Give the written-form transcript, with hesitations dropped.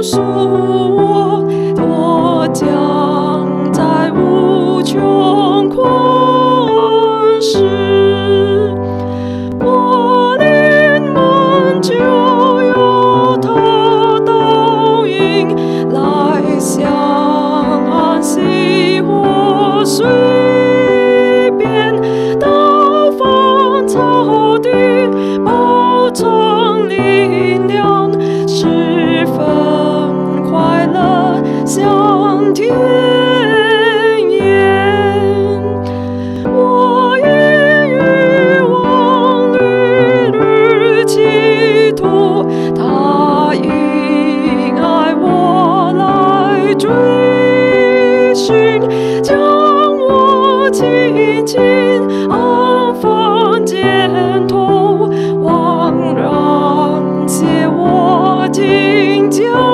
诉我，我将在无穷困时，我临门就有他倒影来相安息我随便到芳草地，饱尝力量，十分快乐，像天烟。我已欲望屡屡企图，他因爱我来追寻，将我紧紧安放肩头，枉然携我紧交。